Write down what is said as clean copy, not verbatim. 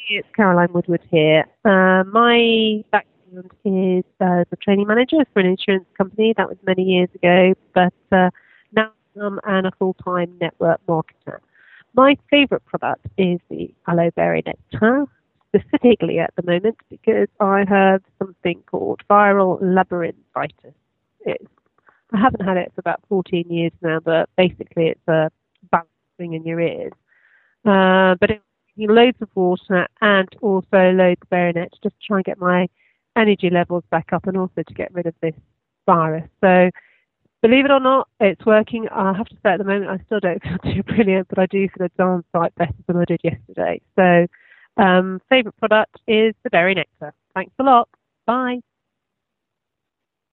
it's Caroline Woodward here. My background is as a training manager for an insurance company. That was many years ago, but now I'm a full-time network marketer. My favourite product is the aloe berry nectar, specifically at the moment because I have something called viral labyrinthitis. I haven't had it for about 14 years now, but basically it's a bouncing in your ears. But it loads of water and also loads of baronet just to try and get my energy levels back up and also to get rid of this virus. So believe it or not, it's working. I have to say at the moment I still don't feel too brilliant, but I do feel a darn sight better than I did yesterday. So favourite product is the berry nectar. Thanks a lot. Bye.